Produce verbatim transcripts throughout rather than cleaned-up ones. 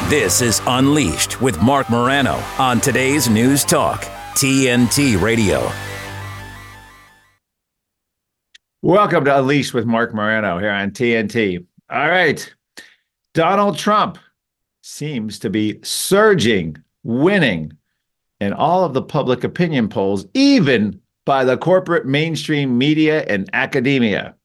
This is Unleashed with Mark Morano on today's News Talk, T N T Radio. Welcome to Unleashed with Mark Morano here on T N T. All right. Donald Trump seems to be surging, winning in all of the public opinion polls, even by the corporate mainstream media and academia.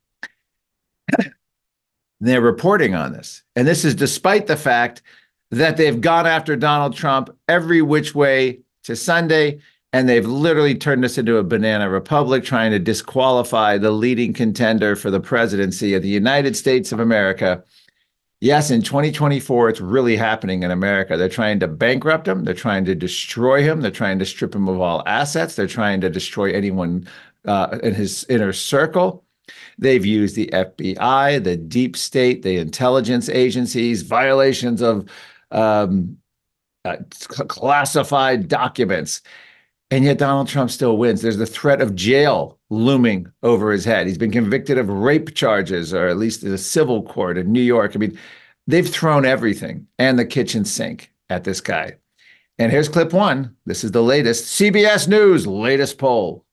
They're reporting on this. And this is despite the fact that they've gone after Donald Trump every which way to Sunday, and they've literally turned this into a banana republic, trying to disqualify the leading contender for the presidency of the United States of America. Yes, in twenty twenty-four, it's really happening in America. They're trying to bankrupt him. They're trying to destroy him. They're trying to strip him of all assets. They're trying to destroy anyone uh, in his inner circle. They've used the F B I, the deep state, the intelligence agencies, violations of um, uh, classified documents. And yet Donald Trump still wins. There's the threat of jail looming over his head. He's been convicted of rape charges, or at least in a civil court in New York. I mean, they've thrown everything and the kitchen sink at this guy. And here's clip one. This is the latest C B S News latest poll.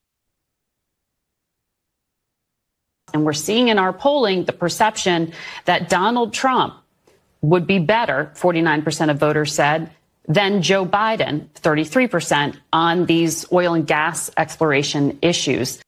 And we're seeing in our polling the perception that Donald Trump would be better, forty-nine percent of voters said, than Joe Biden, thirty-three percent, on these oil and gas exploration issues.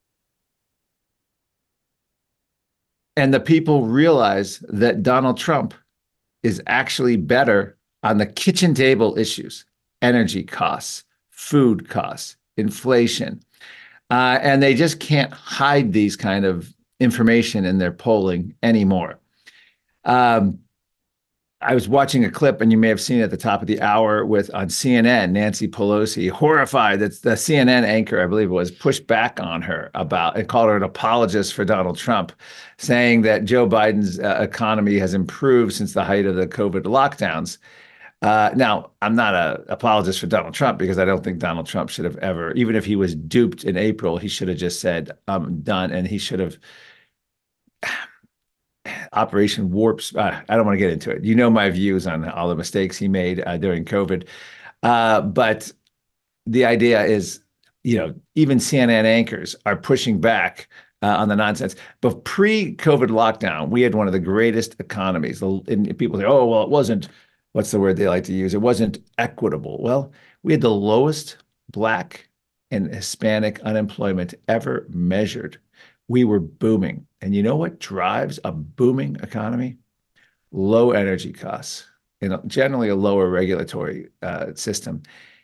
And the people realize that Donald Trump is actually better on the kitchen table issues, energy costs, food costs, inflation. Uh, and they just can't hide these kind of information in their polling anymore. Um, I was watching a clip, and you may have seen it at the top of the hour with on C N N, Nancy Pelosi, horrified that the C N N anchor, I believe it was, pushed back on her about and called her an apologist for Donald Trump, saying that Joe Biden's uh, economy has improved since the height of the COVID lockdowns. Uh, now, I'm not an apologist for Donald Trump because I don't think Donald Trump should have ever, even if he was duped in April, he should have just said, I'm done. And he should have Operation Warp. Uh, I don't want to get into it. You know my views on all the mistakes he made uh, during COVID. Uh, but the idea is, you know, even C N N anchors are pushing back uh, on the nonsense. But pre-COVID lockdown, we had one of the greatest economies. And people say, oh, well, it wasn't, what's the word they like to use? It wasn't equitable. Well, we had the lowest Black and Hispanic unemployment ever measured. We were booming. And you know what drives a booming economy? Low energy costs, and generally a lower regulatory uh, system.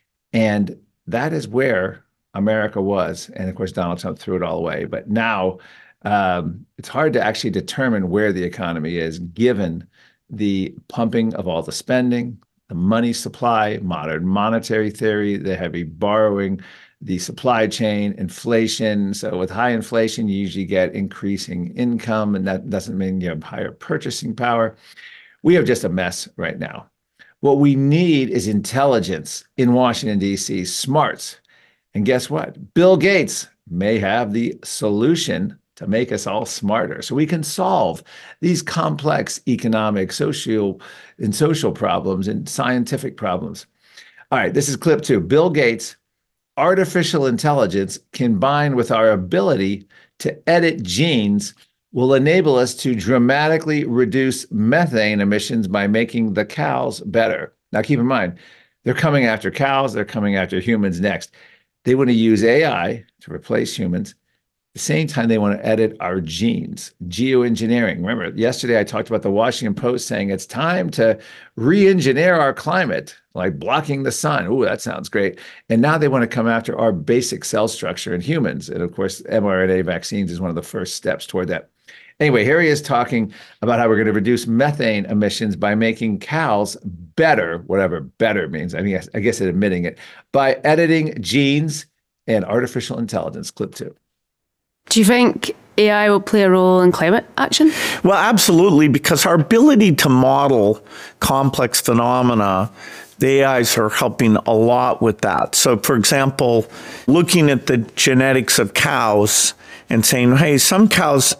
And that is where America was. And of course, Donald Trump threw it all away. But now um, it's hard to actually determine where the economy is, given the pumping of all the spending, the money supply, modern monetary theory, the heavy borrowing, the supply chain, inflation. So with high inflation, you usually get increasing income, and that doesn't mean you have higher purchasing power. We have just a mess right now. What we need is intelligence in Washington, D C, smarts. And guess what? Bill Gates may have the solution to make us all smarter so we can solve these complex economic, social, and social problems and scientific problems. All right, this is clip two. Bill Gates, artificial intelligence combined with our ability to edit genes will enable us to dramatically reduce methane emissions by making the cows better. Now, keep in mind, they're coming after cows. They're coming after humans next. They want to use A I to replace humans. At the same time, they want to edit our genes, geoengineering. Remember, yesterday I talked about the Washington Post saying it's time to re-engineer our climate, like blocking the sun. Ooh, that sounds great. And now they want to come after our basic cell structure in humans. And of course, mRNA vaccines is one of the first steps toward that. Anyway, here he is talking about how we're going to reduce methane emissions by making cows better, whatever better means. I mean, I guess it's admitting it, by editing genes and artificial intelligence. Clip two. Do you think A I will play a role in climate action? Well, absolutely, because our ability to model complex phenomena, the A Is are helping a lot with that. So, for example, looking at the genetics of cows and saying, hey, some cows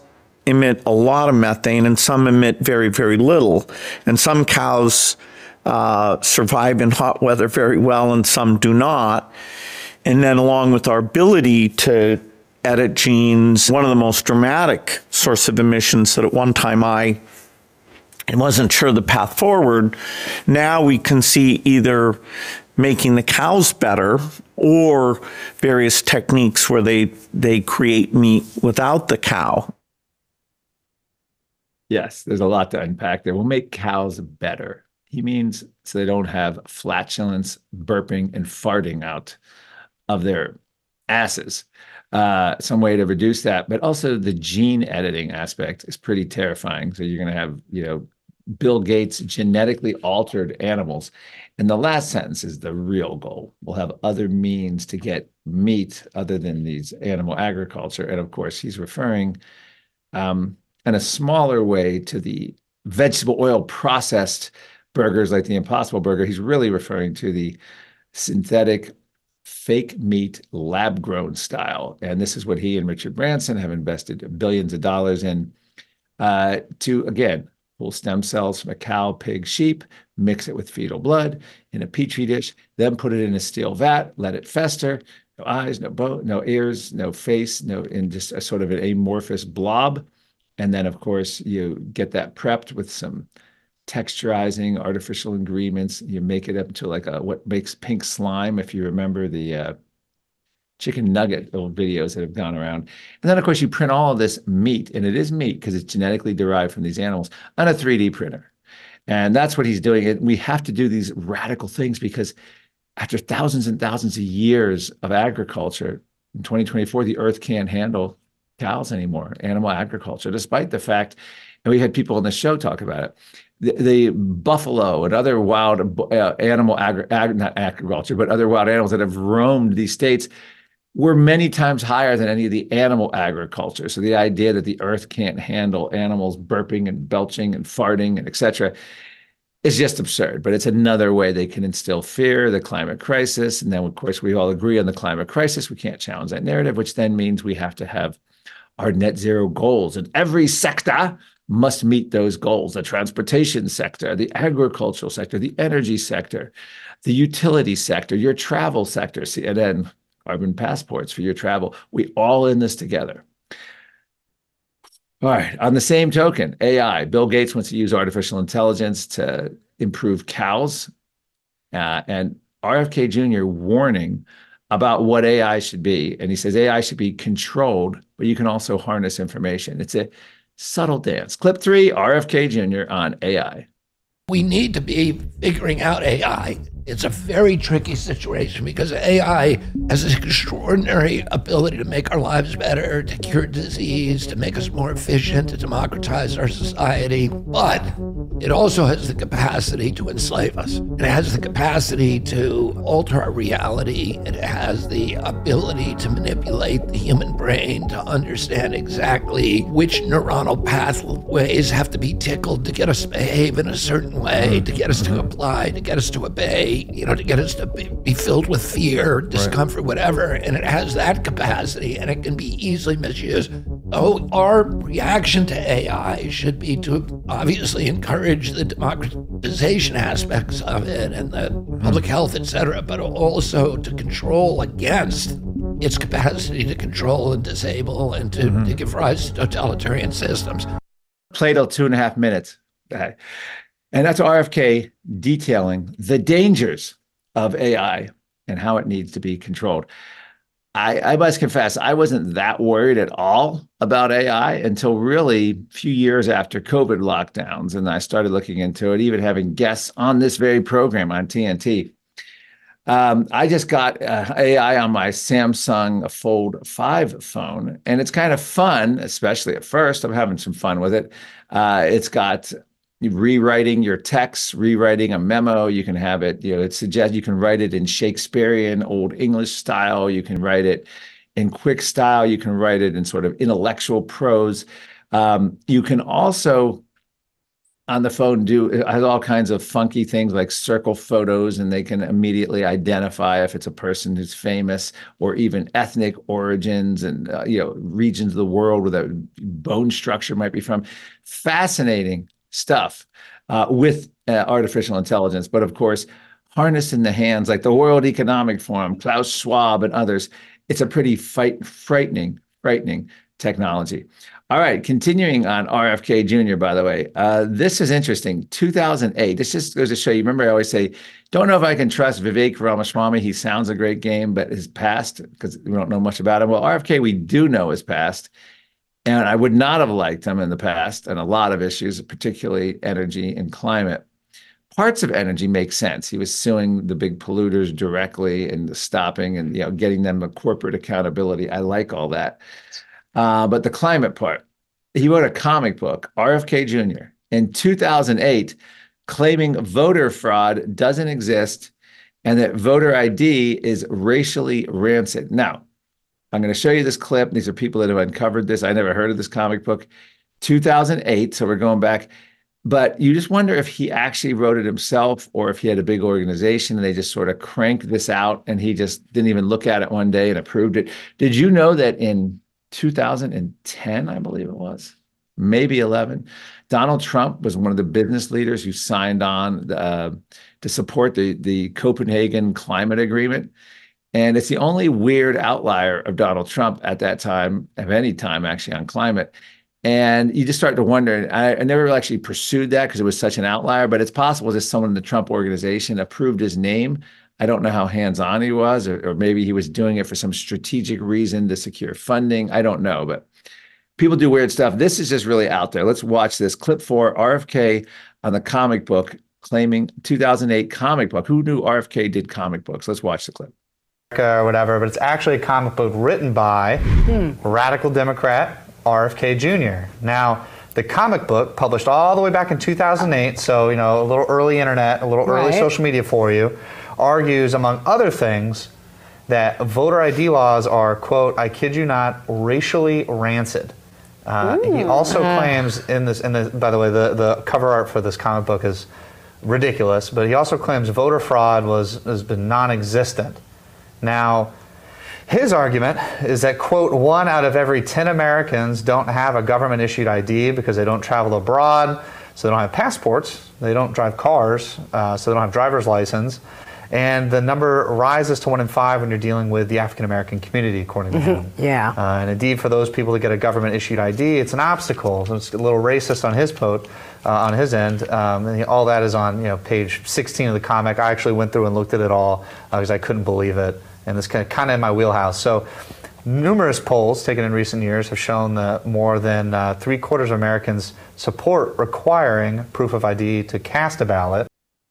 emit a lot of methane and some emit very, very little. And some cows uh, survive in hot weather very well and some do not. And then along with our ability to edit genes, one of the most dramatic source of emissions that at one time I and wasn't sure the path forward, now we can see either making the cows better or various techniques where they they create meat without the cow. Yes, there's a lot to unpack there. We'll make cows better. He means so they don't have flatulence, burping, and farting out of their asses. Uh, some way to reduce that, but also the gene editing aspect is pretty terrifying. So you're going to have, you know, Bill Gates genetically altered animals. And the last sentence is the real goal. We'll have other means to get meat other than these animal agriculture. And of course, he's referring um, in a smaller way to the vegetable oil processed burgers like the Impossible Burger. He's really referring to the synthetic fake meat lab grown style. And this is what he and Richard Branson have invested billions of dollars in uh, to, again, pull stem cells from a cow, pig, sheep, mix it with fetal blood in a petri dish, then put it in a steel vat, let it fester. No eyes, no bow, no ears, no face, no, in just a sort of an amorphous blob. And then, of course, you get that prepped with some texturizing artificial ingredients. You make it up to like a what makes pink slime, if you remember the uh, chicken nugget old videos that have gone around. And then, of course, you print all of this meat, and it is meat because it's genetically derived from these animals, on a three D printer. And that's what he's doing. And we have to do these radical things because after thousands and thousands of years of agriculture, in twenty twenty-four, the earth can't handle cows anymore, animal agriculture, despite the fact, and we had people on the show talk about it, the, the buffalo and other wild uh, animal, agri- ag- not agriculture, but other wild animals that have roamed these states were many times higher than any of the animal agriculture. So the idea that the earth can't handle animals burping and belching and farting and et cetera is just absurd. But it's another way they can instill fear, the climate crisis. And then, of course, we all agree on the climate crisis. We can't challenge that narrative, which then means we have to have our net zero goals. And every sector must meet those goals. The transportation sector, the agricultural sector, the energy sector, the utility sector, your travel sector, C N N, carbon passports for your travel. We all in this together. All right. On the same token, A I. Bill Gates wants to use artificial intelligence to improve cows. Uh, and R F K Junior warning about what A I should be. And he says A I should be controlled, but you can also harness information. It's a subtle dance. Clip three, R F K Junior on A I. We need to be figuring out A I. It's a very tricky situation because A I has this extraordinary ability to make our lives better, to cure disease, to make us more efficient, to democratize our society. But it also has the capacity to enslave us. It has the capacity to alter our reality. It has the ability to manipulate the human brain to understand exactly which neuronal pathways have to be tickled to get us to behave in a certain way, to get us to comply, to get us to obey, you know, to get us to be, be filled with fear, discomfort, right, whatever. And it has that capacity and it can be easily misused. So our reaction to A I should be to obviously encourage the democratization aspects of it and the public health, et cetera, but also to control against its capacity to control and disable and to, mm-hmm. to give rise to totalitarian systems. Plato, two and a half minutes. And that's R F K detailing the dangers of A I and how it needs to be controlled. I, I must confess, I wasn't that worried at all about A I until really a few years after COVID lockdowns. And I started looking into it, even having guests on this very program on T N T. Um, I just got uh, A I on my Samsung Fold five phone, and it's kind of fun, especially at first. I'm having some fun with it. Uh, it's got rewriting your text, rewriting a memo. You can have it, you know, it suggests you can write it in Shakespearean, Old English style. You can write it in quick style. You can write it in sort of intellectual prose. Um, you can also on the phone do it has all kinds of funky things like circle photos, and they can immediately identify if it's a person who's famous, or even ethnic origins and uh, you know regions of the world where the bone structure might be from. Fascinating stuff uh, with uh, artificial intelligence, but of course, harnessed in the hands like the World Economic Forum, Klaus Schwab, and others. It's a pretty fight, frightening, frightening technology. All right, continuing on R F K Junior, by the way, uh, this is interesting. two thousand eight, this just goes to show you, remember I always say, don't know if I can trust Vivek Ramaswamy. He sounds a great game, but his past, because we don't know much about him. Well, R F K, we do know his past, and I would not have liked him in the past, and a lot of issues, particularly energy and climate. Parts of energy make sense. He was suing the big polluters directly and stopping and you know getting them a corporate accountability. I like all that. Uh, but the climate part, he wrote a comic book, R F K Junior, in two thousand eight, claiming voter fraud doesn't exist and that voter I D is racially rancid. Now, I'm going to show you this clip. These are people that have uncovered this. I never heard of this comic book. two thousand eight, so we're going back. But you just wonder if he actually wrote it himself or if he had a big organization and they just sort of cranked this out and he just didn't even look at it one day and approved it. Did you know that in two thousand ten, I believe it was, maybe eleven, Donald Trump was one of the business leaders who signed on uh, to support the, the Copenhagen Climate Agreement. And it's the only weird outlier of Donald Trump at that time, of any time actually, on climate. And you just start to wonder, I, I never actually pursued that because it was such an outlier, but it's possible that someone in the Trump organization approved his name. I don't know how hands-on he was, or, or maybe he was doing it for some strategic reason to secure funding. I don't know, but people do weird stuff. This is just really out there. Let's watch this. Clip four, R F K on the comic book, claiming two thousand eight comic book. Who knew R F K did comic books? Let's watch the clip. Or whatever, but it's actually a comic book written by hmm. radical Democrat R F K Junior Now, the comic book, published all the way back in two thousand eight, so, you know, a little early internet, a little right. early social media for you, argues, among other things, that voter I D laws are, quote, I kid you not, racially rancid. Uh, he also uh. claims in this, in the, by the way, the, the cover art for this comic book is ridiculous, but he also claims voter fraud was has been non-existent. Now, his argument is that, quote, one out of every ten Americans don't have a government-issued I D because they don't travel abroad, so they don't have passports, they don't drive cars, uh, so they don't have driver's license, and the number rises to one in five when you're dealing with the African-American community, according to him. Yeah. Uh, and indeed, for those people to get a government-issued I D, it's an obstacle. So it's a little racist on his po- uh, on his end. Um, and he, all that is on you know page sixteen of the comic. I actually went through and looked at it all uh, because I couldn't believe it. And it's kind of, kind of in my wheelhouse. So numerous polls taken in recent years have shown that more than uh, three quarters of Americans support requiring proof of I D to cast a ballot.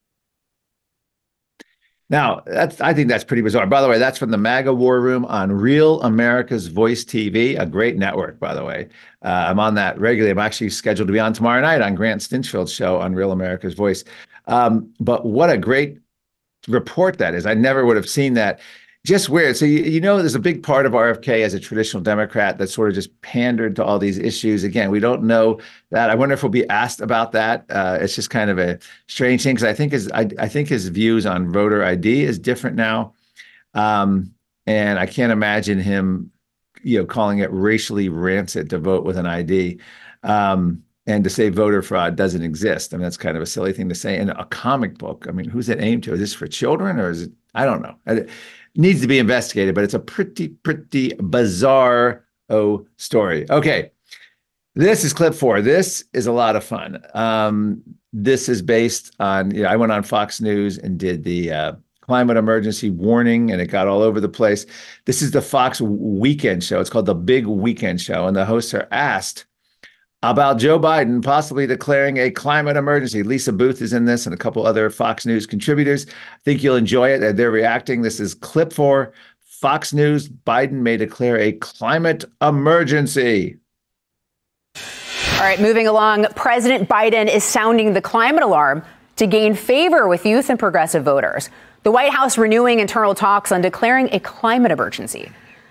Now, that's, I think that's pretty bizarre. By the way, that's from the MAGA War Room on Real America's Voice T V, a great network, by the way. Uh, I'm on that regularly. I'm actually scheduled to be on tomorrow night on Grant Stinchfield's show on Real America's Voice. Um, but what a great report that is. I never would have seen that. Just weird. So, you, you know, there's a big part of R F K as a traditional Democrat that sort of just pandered to all these issues. Again, we don't know that. I wonder if we'll be asked about that. Uh, it's just kind of a strange thing because I think his I, I think his views on voter I D is different now. Um, and I can't imagine him, you know, calling it racially rancid to vote with an I D. Um, and to say voter fraud doesn't exist. I mean, that's kind of a silly thing to say in a comic book. I mean, who's it aimed to? Is this for children or is it? I don't know. It needs to be investigated, but it's a pretty, pretty bizarre oh story. Okay. This is clip four. This is a lot of fun. Um, this is based on, you know, I went on Fox News and did the uh, climate emergency warning, and it got all over the place. This is the Fox Weekend Show. It's called the Big Weekend Show. And the hosts are asked about Joe Biden possibly declaring a climate emergency. Lisa Booth is in this and a couple other Fox News contributors. I think you'll enjoy it. They're reacting. This is clip four. Fox News, Biden may declare a climate emergency. All right, moving along, President Biden is sounding the climate alarm to gain favor with youth and progressive voters. The White House renewing internal talks on declaring a climate emergency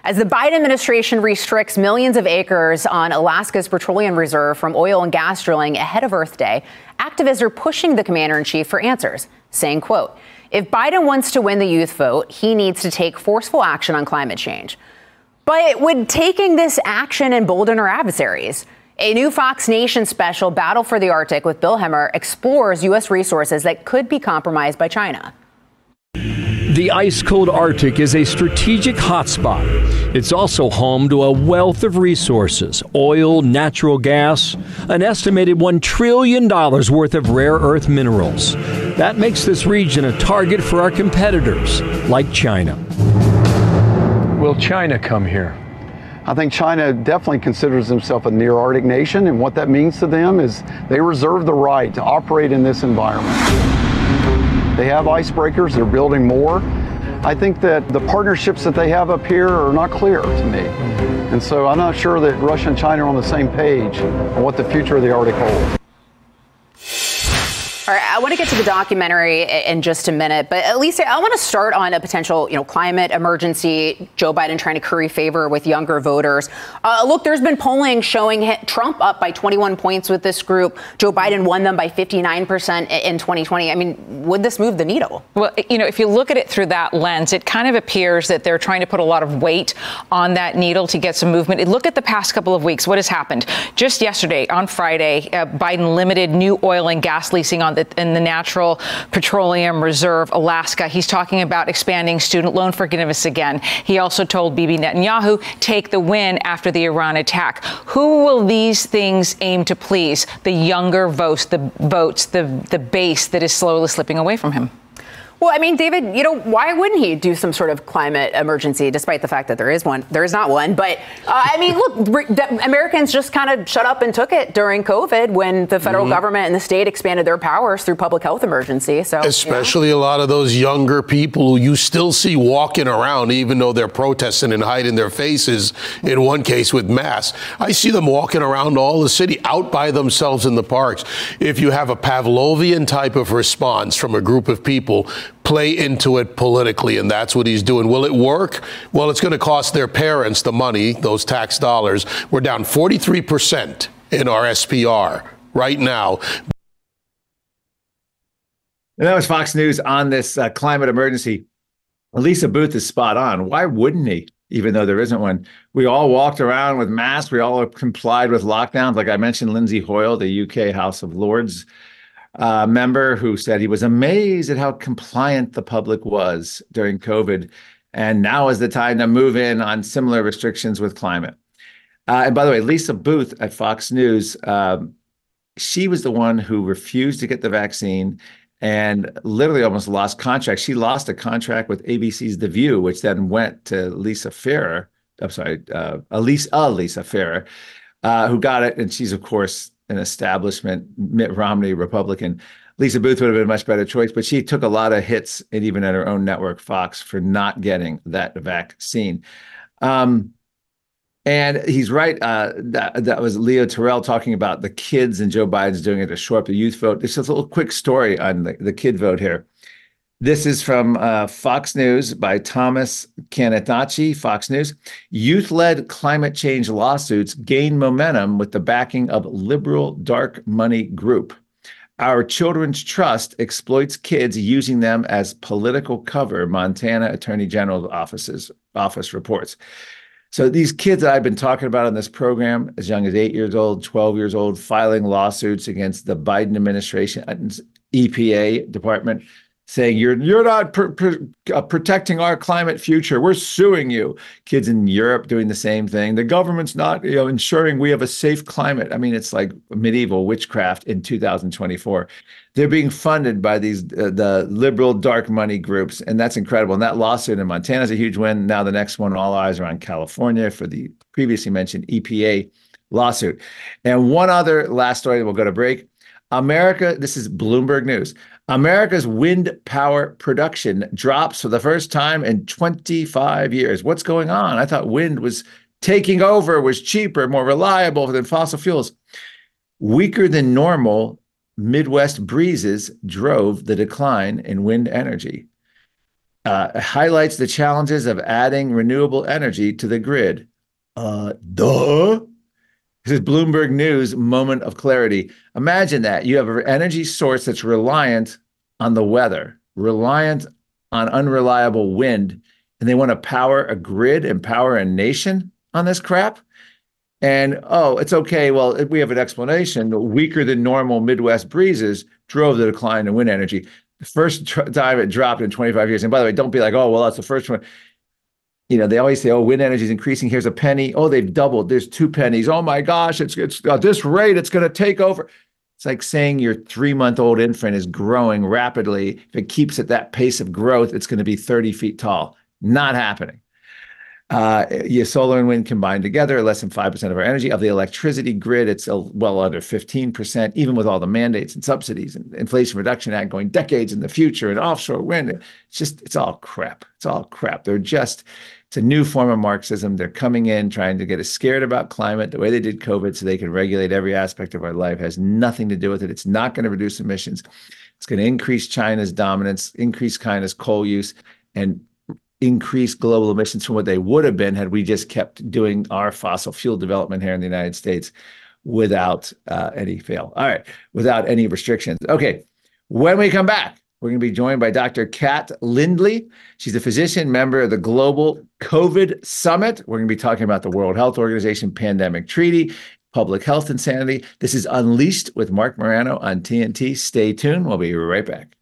As the Biden administration restricts millions of acres on Alaska's petroleum reserve from oil and gas drilling ahead of Earth Day, activists are pushing the commander-in-chief for answers, saying, quote, if Biden wants to win the youth vote, he needs to take forceful action on climate change. But would taking this action embolden our adversaries? A new Fox Nation special, Battle for the Arctic with Bill Hemmer, explores U S resources that could be compromised by China. The ice-cold Arctic is a strategic hotspot. It's also home to a wealth of resources, oil, natural gas, an estimated one trillion dollars worth of rare earth minerals. That makes this region a target for our competitors, like China. Will China come here? I think China definitely considers themselves a near-Arctic nation, and what that means to them is they reserve the right to operate in this environment. They have icebreakers, they're building more. I think that the partnerships that they have up here are not clear to me. And so I'm not sure that Russia and China are on the same page on what the future of the Arctic holds. All right, I want to get to the documentary in just a minute, but at least I want to start on a potential, you know, climate emergency. Joe Biden trying to curry favor with younger voters. Uh, look, there's been polling showing Trump up by twenty-one points with this group. Joe Biden won them by fifty-nine percent in twenty twenty. I mean, would this move the needle? Well, you know, if you look at it through that lens, it kind of appears that they're trying to put a lot of weight on that needle to get some movement. Look at the past couple of weeks. What has happened? Just yesterday, on Friday, uh, Biden limited new oil and gas leasing on The, in the Natural Petroleum Reserve, Alaska. He's talking about expanding student loan forgiveness again. He also told Bibi Netanyahu, take the win after the Iran attack. Who will these things aim to please? The younger votes, the votes, the, the base that is slowly slipping away from him. Well, I mean, David, you know, why wouldn't he do some sort of climate emergency, despite the fact that there is one? There is not one. But, uh, I mean, look, Americans just kind of shut up and took it during COVID when the federal mm-hmm. government and the state expanded their powers through public health emergency. So, especially you know. a lot of those younger people who you still see walking around, even though they're protesting and hiding their faces, in one case with masks. I see them walking around all the city out by themselves in the parks. If you have a Pavlovian type of response from a group of people, play into it politically, and that's what he's doing. Will it work? Well, it's going to cost their parents the money, those tax dollars. We're down forty-three percent in our S P R right now. And that was Fox News on this uh, climate emergency. Lisa Booth is spot on. Why wouldn't he, even though there isn't one? We all walked around with masks. We all complied with lockdowns. Like I mentioned, Lindsay Hoyle, the U K House of Lords Uh, member who said he was amazed at how compliant the public was during COVID. And now is the time to move in on similar restrictions with climate. Uh, and by the way, Lisa Booth at Fox News, um, she was the one who refused to get the vaccine and literally almost lost contract. She lost a contract with A B C's The View, which then went to Lisa Ferrer. I'm sorry, uh, Elise, uh, Lisa Ferrer, uh, who got it. And she's, of course, an establishment Mitt Romney Republican. Lisa Booth would have been a much better choice, but she took a lot of hits, and even at her own network, Fox, for not getting that vaccine. Um, and he's right. Uh, that, that was Leo Terrell talking about the kids and Joe Biden's doing it to shore up the youth vote. There's just a little quick story on the, the kid vote here. This is from uh, Fox News by Thomas Canetacci, Fox News. Youth-led climate change lawsuits gain momentum with the backing of liberal dark money group. Our Children's Trust exploits kids using them as political cover, Montana Attorney General's offices, office reports. So these kids that I've been talking about on this program, as young as eight years old, twelve years old, filing lawsuits against the Biden administration, E P A department, saying you're you're not pr- pr- uh, protecting our climate future. We're suing you. Kids in Europe doing the same thing. The government's not, you know, ensuring we have a safe climate. I mean, it's like medieval witchcraft in two thousand twenty-four. They're being funded by these uh, the liberal dark money groups, and that's incredible. And that lawsuit in Montana is a huge win. Now the next one, all eyes are on California for the previously mentioned E P A lawsuit. And one other last story, we'll go to break. America, this is Bloomberg News. America's wind power production drops for the first time in twenty-five years. What's going on? I thought wind was taking over, was cheaper, more reliable than fossil fuels. Weaker than normal Midwest breezes drove the decline in wind energy. uh, highlights the challenges of adding renewable energy to the grid. Uh, duh. This is Bloomberg News moment of clarity. Imagine that. You have an energy source that's reliant on the weather, reliant on unreliable wind, and they want to power a grid and power a nation on this crap. And, oh, it's okay. Well, we have an explanation. Weaker than normal Midwest breezes drove the decline in wind energy. The first tr- time it dropped in twenty-five years. And by the way, don't be like, oh, well, that's the first one. You know, they always say, oh, wind energy is increasing. Here's a penny. Oh, they've doubled. There's two pennies. Oh, my gosh, it's, it's at this rate, it's going to take over. It's like saying your three-month-old infant is growing rapidly. If it keeps at that pace of growth, it's going to be thirty feet tall. Not happening. Uh, yeah, solar and wind combined together, less than five percent of our energy. Of the electricity grid, it's a, well under fifteen percent, even with all the mandates and subsidies and Inflation Reduction Act going decades in the future and offshore wind. It's just, it's all crap. It's all crap. They're just, it's a new form of Marxism. They're coming in, trying to get us scared about climate the way they did COVID so they can regulate every aspect of our life. It has nothing to do with it. It's not going to reduce emissions. It's going to increase China's dominance, increase China's coal use, and increase global emissions from what they would have been had we just kept doing our fossil fuel development here in the United States without uh, any fail. All right, without any restrictions. Okay, when we come back, we're going to be joined by Doctor Kat Lindley. She's a physician, member of the Global COVID Summit. We're going to be talking about the World Health Organization Pandemic Treaty, public health insanity. This is Unleashed with Mark Morano on T N T. Stay tuned. We'll be right back.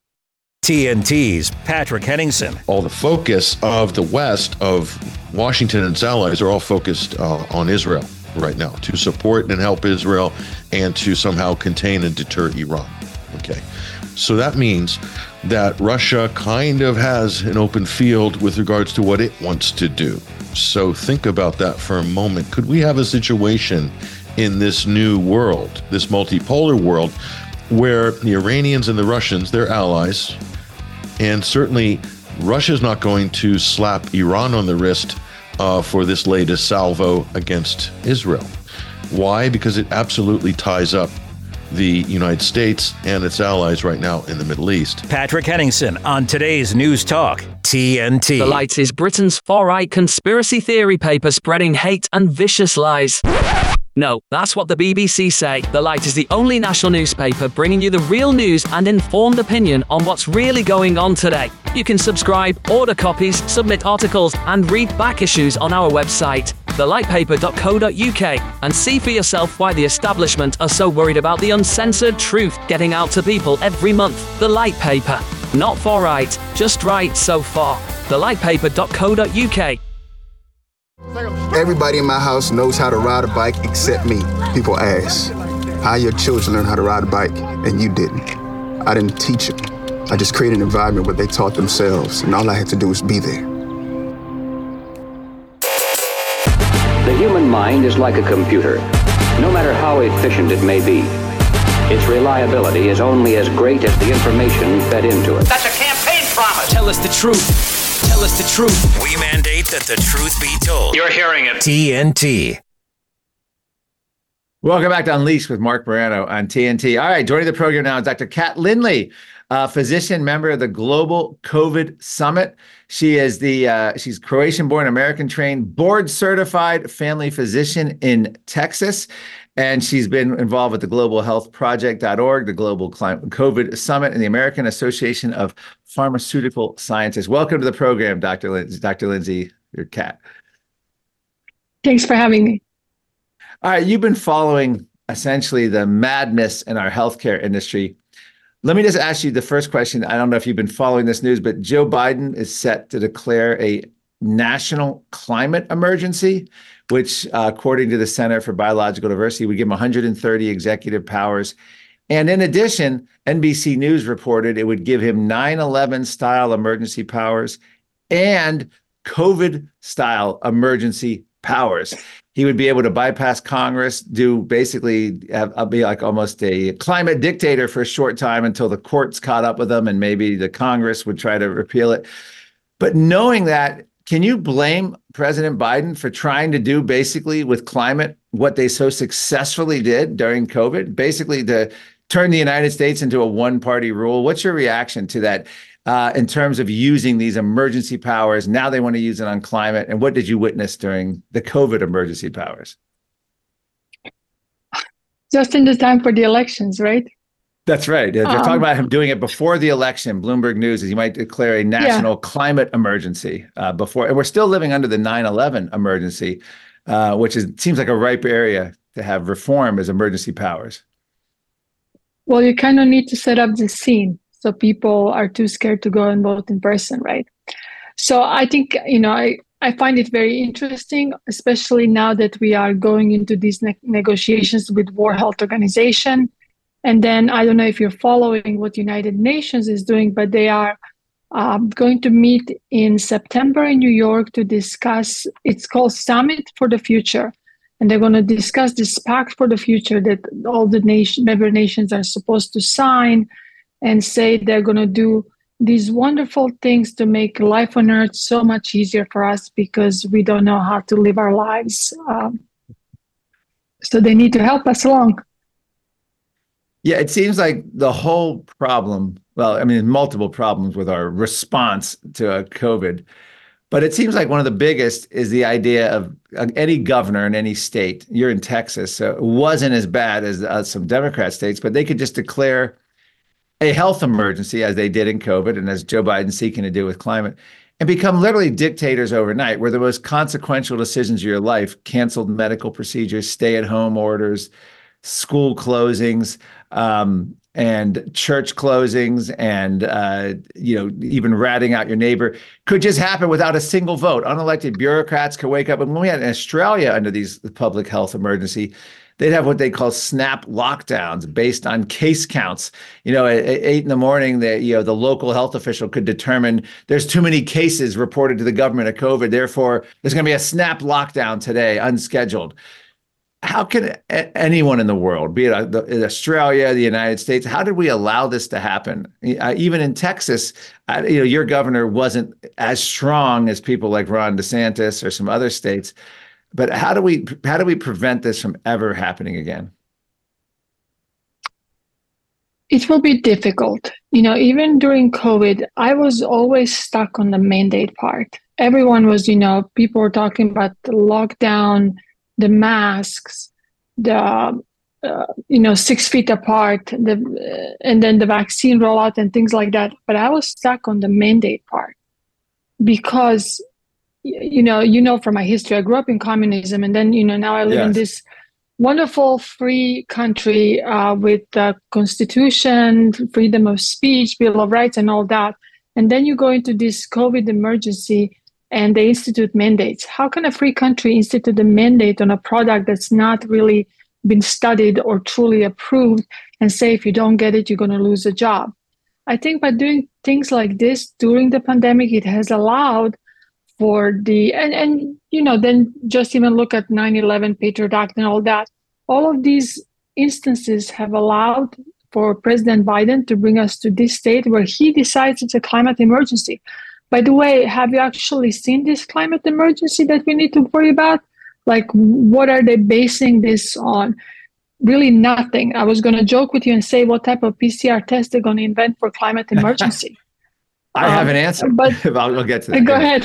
T N T's Patrick Henningsen. All the focus of the West, of Washington and its allies, are all focused uh, on Israel right now to support and help Israel and to somehow contain and deter Iran. Okay. So that means that Russia kind of has an open field with regards to what it wants to do. So think about that for a moment. Could we have a situation in this new world, this multipolar world, where the Iranians and the Russians, they're allies, and certainly Russia's not going to slap Iran on the wrist uh, for this latest salvo against Israel. Why? Because it absolutely ties up the United States and its allies right now in the Middle East. Patrick Henningsen on today's News Talk, T N T. The Light is Britain's far-right conspiracy theory paper spreading hate and vicious lies. No, that's what the B B C say. The Light is the only national newspaper bringing you the real news and informed opinion on what's really going on today. You can subscribe, order copies, submit articles, and read back issues on our website, the light paper dot co dot U K, and see for yourself why the establishment are so worried about the uncensored truth getting out to people every month. The Light Paper. Not for right, just right so far. the light paper dot co dot U K. Everybody in my house knows how to ride a bike except me. People ask, how your children learn how to ride a bike and you didn't? I didn't teach them. I just created an environment where they taught themselves, and all I had to do was be there. The human mind is like a computer. No matter how efficient it may be, its reliability is only as great as the information fed into it. That's a campaign promise. Tell us the truth. Tell us the truth. We mandate that the truth be told. You're hearing it. T N T. Welcome back to Unleashed with Mark Morano on T N T. All right, joining the program now is Doctor Kat Lindley, a physician, member of the Global COVID Summit. She is the uh, she's Croatian-born, American-trained, board-certified family physician in Texas. And she's been involved with the global health project dot org, the Global COVID Summit, and the American Association of Pharmaceutical Scientists. Welcome to the program, Doctor Lindsay, Doctor Lindsay, your cat. Thanks for having me. All right, you've been following essentially the madness in our healthcare industry. Let me just ask you the first question. I don't know if you've been following this news, but Joe Biden is set to declare a national climate emergency, which, uh, according to the Center for Biological Diversity, would give him one hundred thirty executive powers. And in addition, N B C News reported it would give him nine eleven style emergency powers and COVID style emergency powers. He would be able to bypass Congress, do basically have, be like almost a climate dictator for a short time until the courts caught up with him and maybe the Congress would try to repeal it. But knowing that, can you blame President Biden for trying to do basically with climate what they so successfully did during COVID? Basically to turn the United States into a one-party rule. What's your reaction to that uh, in terms of using these emergency powers? Now they want to use it on climate. And what did you witness during the COVID emergency powers? Just in the time for the elections, right? That's right. They're Um, talking about him doing it before the election. Bloomberg News is he might declare a national yeah. climate emergency uh, before. And we're still living under the nine eleven emergency, uh, which is seems like a ripe area to have reform as emergency powers. Well, you kind of need to set up the scene so people are too scared to go and vote in person, right? So I think, you know, I, I find it very interesting, especially now that we are going into these ne- negotiations with World Health Organization. And then I don't know if you're following what United Nations is doing, but they are um, going to meet in September in New York to discuss, it's called Summit for the Future. And they're going to discuss this pact for the future that all the nation, member nations are supposed to sign and say they're going to do these wonderful things to make life on Earth so much easier for us because we don't know how to live our lives. Um, so they need to help us along. Yeah, it seems like the whole problem, well, I mean, multiple problems with our response to uh, COVID, but it seems like one of the biggest is the idea of uh, any governor in any state, you're in Texas, so it wasn't as bad as uh, some Democrat states, but they could just declare a health emergency as they did in COVID and as Joe Biden's seeking to do with climate and become literally dictators overnight, where the most consequential decisions of your life, canceled medical procedures, stay-at-home orders, school closings, um, and church closings, and uh, you know, even ratting out your neighbor, could just happen without a single vote. Unelected bureaucrats could wake up. And when we had in Australia under these public health emergency, they'd have what they call snap lockdowns based on case counts. You know, at, at eight in the morning, the you know the local health official could determine there's too many cases reported to the government of COVID. Therefore, there's going to be a snap lockdown today, unscheduled. How can a- anyone in the world, be it uh, the, in Australia, the United States, how did we allow this to happen? Uh, even in Texas, uh, you know, your governor wasn't as strong as people like Ron DeSantis or some other states. But how do we how do we prevent this from ever happening again? It will be difficult. You know, even during COVID, I was always stuck on the mandate part. Everyone was, you know, people were talking about the lockdown, the masks, the, uh, you know, six feet apart, the, uh, and then the vaccine rollout and things like that. But I was stuck on the mandate part because, you know, you know, from my history, I grew up in communism, and then, you know, now I live yes. in this wonderful free country uh, with the Constitution, freedom of speech, Bill of Rights, and all that. And then you go into this COVID emergency and they institute mandates. How can a free country institute a mandate on a product that's not really been studied or truly approved and say, if you don't get it, you're going to lose a job? I think by doing things like this during the pandemic, it has allowed for the, and, and you know, then just even look at nine eleven, Patriot Act and all that. All of these instances have allowed for President Biden to bring us to this state where he decides it's a climate emergency. By the way, have you actually seen this climate emergency that we need to worry about? Like, what are they basing this on? Really nothing. I was going to joke with you and say what type of P C R test they're going to invent for climate emergency. I um, have an answer, but I'll, I'll get to that. Go ahead.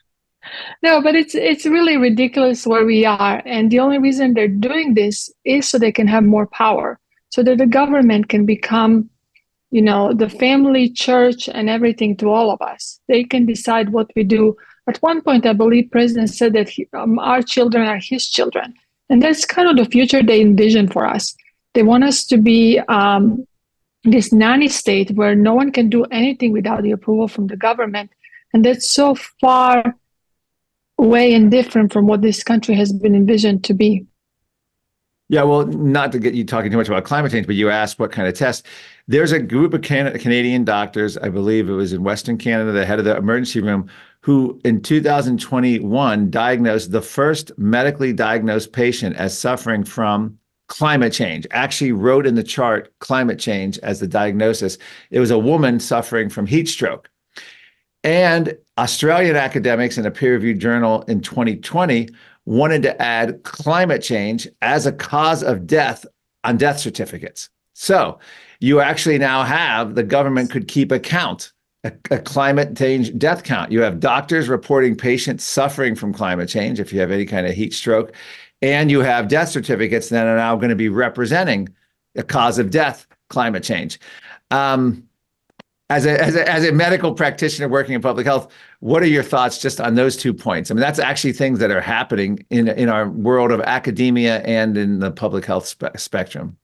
No, but it's it's really ridiculous where we are. And the only reason they're doing this is so they can have more power, so that the government can become, you know, the family, church, and everything to all of us. They can decide what we do. At one point, I believe President said that he, um, our children are his children. And that's kind of the future they envision for us. They want us to be um, this nanny state where no one can do anything without the approval from the government. And that's so far away and different from what this country has been envisioned to be. Yeah, well, not to get you talking too much about climate change, but you asked what kind of test. There's a group of Can- Canadian doctors, I believe it was in Western Canada, the head of the emergency room, who in two thousand twenty-one diagnosed the first medically diagnosed patient as suffering from climate change, actually wrote in the chart climate change as the diagnosis. It was a woman suffering from heat stroke. And Australian academics in a peer-reviewed journal in twenty twenty wanted to add climate change as a cause of death on death certificates. So you actually now have the government could keep account, a, a climate change death count. You have doctors reporting patients suffering from climate change if you have any kind of heat stroke, and you have death certificates that are now going to be representing the cause of death, climate change. Um, as a, as a as a medical practitioner working in public health, what are your thoughts just on those two points? I mean, that's actually things that are happening in in our world of academia and in the public health spe- spectrum.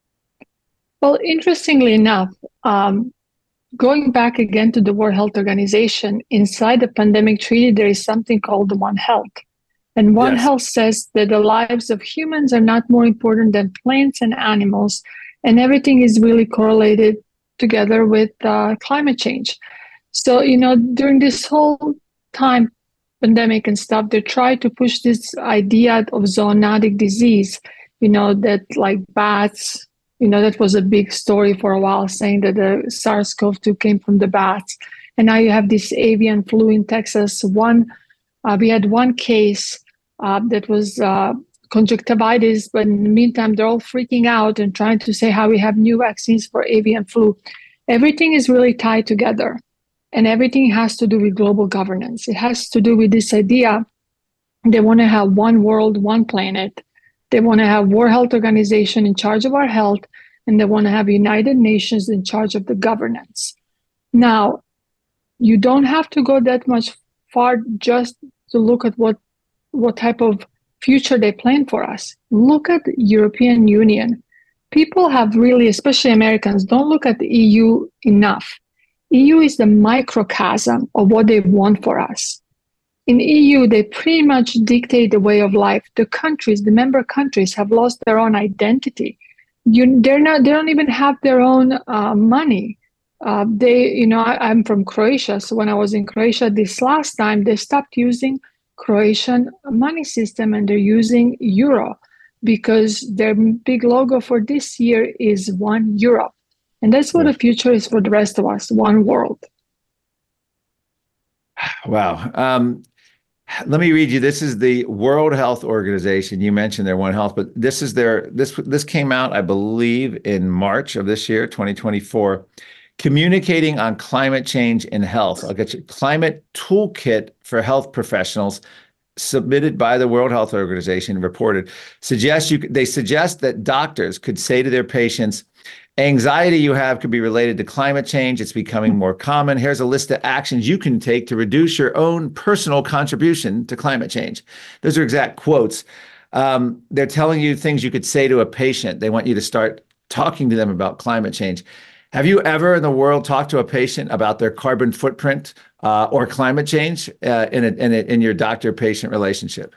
Well, interestingly enough, um, going back again to the World Health Organization, inside the pandemic treaty, there is something called the One Health. And One Yes. Health says that the lives of humans are not more important than plants and animals, and everything is really correlated together with uh, climate change. So, you know, during this whole time, pandemic and stuff, they tried to push this idea of zoonotic disease, you know, that like bats, you know, that was a big story for a while, saying that the SARS CoV two came from the bats. And now you have this avian flu in Texas. One, uh, we had one case uh, that was uh, conjunctivitis, but in the meantime, they're all freaking out and trying to say how we have new vaccines for avian flu. Everything is really tied together, and everything has to do with global governance. It has to do with this idea they want to have one world, one planet. They want to have World Health Organization in charge of our health, and they want to have United Nations in charge of the governance. Now, you don't have to go that much far just to look at what what type of future they plan for us. Look at the European Union. People have really, especially Americans, don't look at the E U enough. E U is the microcosm of what they want for us. In E U, they pretty much dictate the way of life. The countries, the member countries, have lost their own identity. You, they're not. They don't even have their own uh, money. Uh, they, you know, I, I'm from Croatia, so when I was in Croatia this last time, they stopped using Croatian money system and they're using euro because their big logo for this year is one Europe. And that's what the future is for the rest of us, one world. Wow. Um, let me read you. This is the World Health Organization. You mentioned their One Health, but this is their, this, this came out, I believe, in March of this year, twenty twenty-four. Communicating on climate change and health. I'll get you climate toolkit for health professionals submitted by the World Health Organization, reported, suggests you, they suggest that doctors could say to their patients, anxiety you have could be related to climate change. It's becoming more common. Here's a list of actions you can take to reduce your own personal contribution to climate change. Those are exact quotes. Um, they're telling you things you could say to a patient. They want you to start talking to them about climate change. Have you ever in the world talked to a patient about their carbon footprint uh, or climate change uh, in, a, in, a, in your doctor-patient relationship?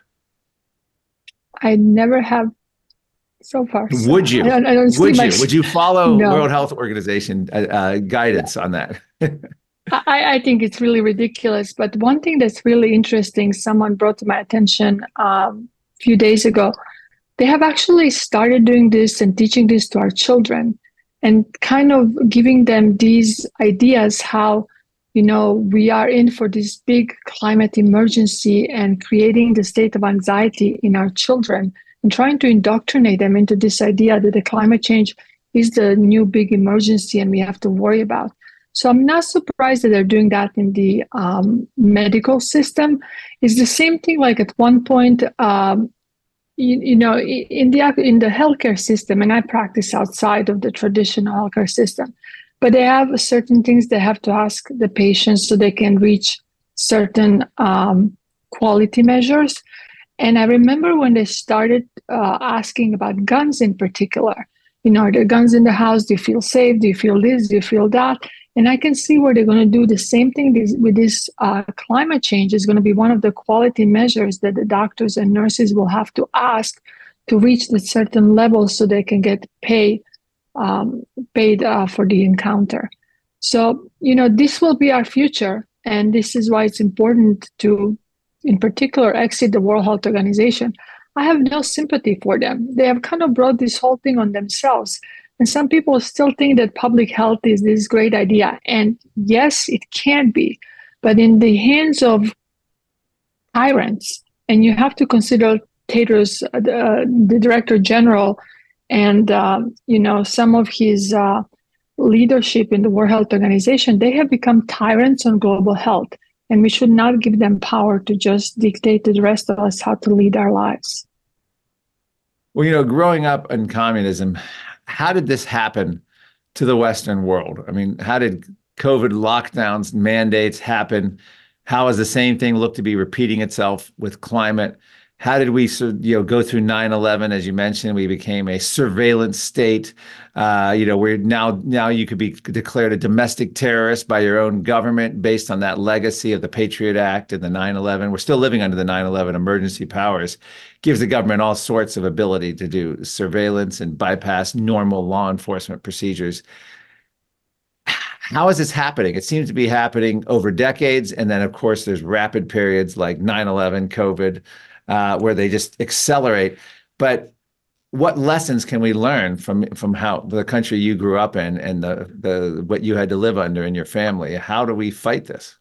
I never have so far. So Would you? I don't, I don't Would see you? my... Would you follow No. World Health Organization uh, uh, guidance on that? I, I think it's really ridiculous. But one thing that's really interesting, someone brought to my attention um, a few days ago. They have actually started doing this and teaching this to our children, and kind of giving them these ideas how, you know, we are in for this big climate emergency and creating the state of anxiety in our children and trying to indoctrinate them into this idea that the climate change is the new big emergency and we have to worry about. So I'm not surprised that they're doing that in the um, medical system. It's the same thing like at one point, um, You, you know, in the in the healthcare system, and I practice outside of the traditional healthcare system, but they have certain things they have to ask the patients so they can reach certain um, quality measures. And I remember when they started uh, asking about guns in particular, you know, are there guns in the house? Do you feel safe? Do you feel this? Do you feel that? And I can see where they're going to do the same thing with this uh, climate change. Is going to be one of the quality measures that the doctors and nurses will have to ask to reach the certain level so they can get paid um, paid uh, for the encounter. So, you know, this will be our future. And this is why it's important to, in particular, exit the World Health Organization. I have no sympathy for them. They have kind of brought this whole thing on themselves. And some people still think that public health is this great idea. And yes, it can be, but in the hands of tyrants, and you have to consider Tedros, uh, the, the Director General, and um, you know, some of his uh, leadership in the World Health Organization, they have become tyrants on global health, and we should not give them power to just dictate to the rest of us how to lead our lives. Well, you know, growing up in communism, how did this happen to the Western world? I mean, how did COVID lockdowns, mandates happen? How has the same thing looked to be repeating itself with climate? How did we, you know, go through nine eleven? As you mentioned, we became a surveillance state. Uh, you know, we're now now you could be declared a domestic terrorist by your own government based on that legacy of the Patriot Act and the nine eleven. We're still living under the nine eleven emergency powers. Gives the government all sorts of ability to do surveillance and bypass normal law enforcement procedures. How is this happening? It seems to be happening over decades. And then, of course, there's rapid periods like nine eleven, COVID, uh, where they just accelerate. But what lessons can we learn from from how the country you grew up in and the, the what you had to live under in your family? How do we fight this?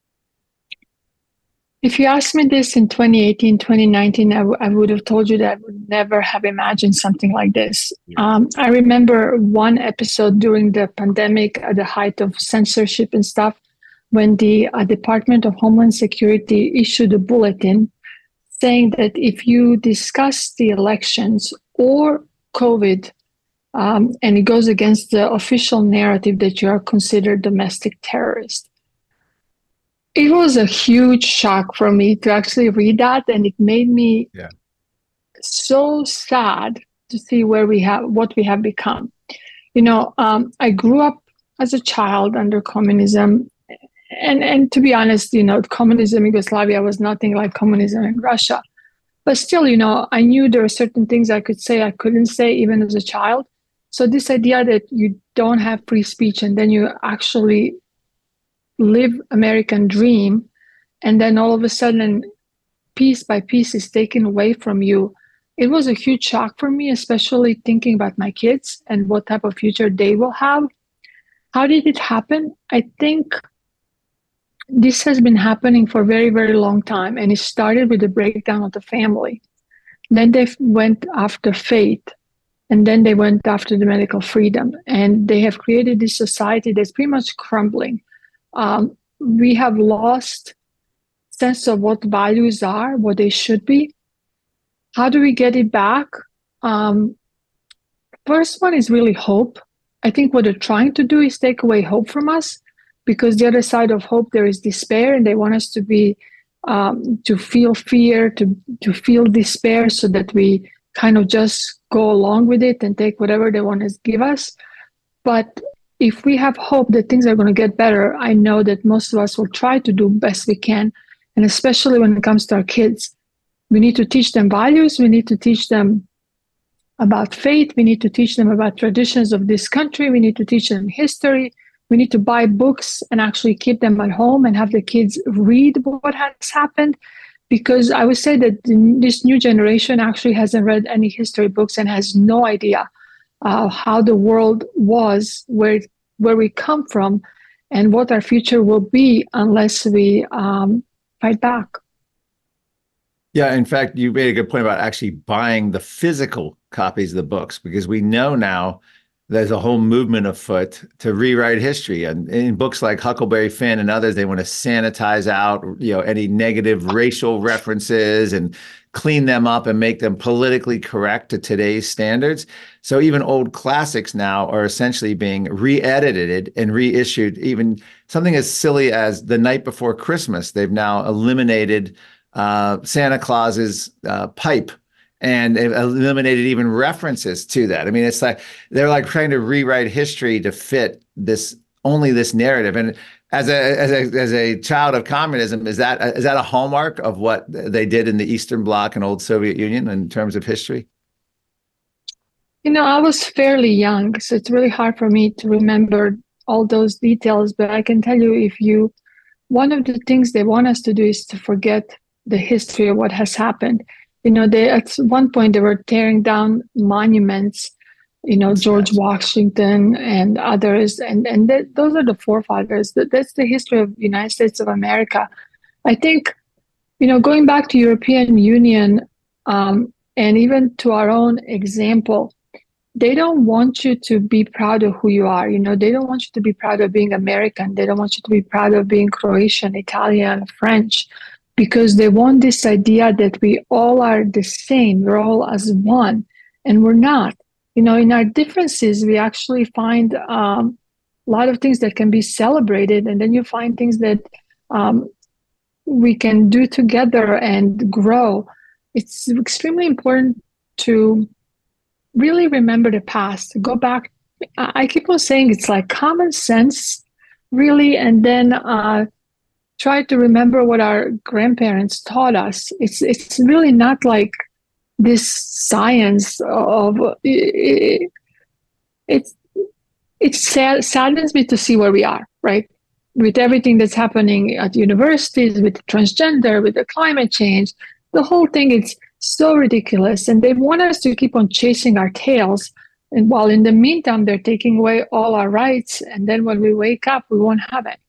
If you asked me this in twenty eighteen, twenty nineteen, I, w- I would have told you that I would never have imagined something like this. Um, I remember one episode during the pandemic at the height of censorship and stuff, when the uh, Department of Homeland Security issued a bulletin saying that if you discuss the elections or COVID, um, and it goes against the official narrative, that you are considered domestic terrorist. It was a huge shock for me to actually read that, and it made me yeah. so sad to see where we have, what we have become. You know, um, I grew up as a child under communism, and and to be honest, you know, communism in Yugoslavia was nothing like communism in Russia. But still, you know, I knew there were certain things I could say, I couldn't say, even as a child. So this idea that you don't have free speech, and then you actually live American dream, and then all of a sudden piece by piece is taken away from you, it was a huge shock for me, especially thinking about my kids and what type of future they will have. How did it happen? I think this has been happening for a very, very long time, and it started with the breakdown of the family. Then they went after faith, and then they went after the medical freedom, and they have created this society that's pretty much crumbling. Um, we have lost sense of what values are, what they should be. How do we get it back? Um, first one is really hope. I think what they're trying to do is take away hope from us, because the other side of hope, there is despair, and they want us to be, um, to feel fear, to, to feel despair, so that we kind of just go along with it and take whatever they want to give us. But if we have hope that things are going to get better, I know that most of us will try to do best we can. And especially when it comes to our kids, we need to teach them values. We need to teach them about faith. We need to teach them about traditions of this country. We need to teach them history. We need to buy books and actually keep them at home and have the kids read what has happened. Because I would say that this new generation actually hasn't read any history books and has no idea uh, how the world was, where where we come from, and what our future will be unless we um, fight back. Yeah, in fact, you made a good point about actually buying the physical copies of the books, because we know now there's a whole movement afoot to rewrite history. And in books like Huckleberry Finn and others, they want to sanitize out, you know, any negative racial references and clean them up and make them politically correct to today's standards. So even old classics now are essentially being re-edited and reissued. Even something as silly as The Night Before Christmas, they've now eliminated uh, Santa Claus's uh, pipe, and they've eliminated even references to that. I mean, it's like they're like trying to rewrite history to fit this only this narrative. And as a as a as a child of communism, is that is that a hallmark of what they did in the Eastern Bloc and old Soviet Union in terms of history? You know, I was fairly young, so it's really hard for me to remember all those details. But I can tell you, if you, one of the things they want us to do is to forget the history of what has happened. You know, they at one point they were tearing down monuments, you know, George Washington and others, and and th- those are the forefathers. That, that's the history of the United States of America. I think, you know, going back to European Union um, and even to our own example, they don't want you to be proud of who you are. You know, they don't want you to be proud of being American. They don't want you to be proud of being Croatian, Italian, French, because they want this idea that we all are the same. We're all as one, and we're not. You know, in our differences, we actually find um, a lot of things that can be celebrated, and then you find things that um, we can do together and grow. It's extremely important to really remember the past, go back. I keep on saying it's like common sense, really, and then uh, try to remember what our grandparents taught us. It's it's really not like this science of it. It's it sad, saddens me to see where we are, right? With everything that's happening at universities, with transgender, with the climate change, the whole thing is so ridiculous, and they want us to keep on chasing our tails. And while in the meantime, they're taking away all our rights. And then when we wake up, we won't have it.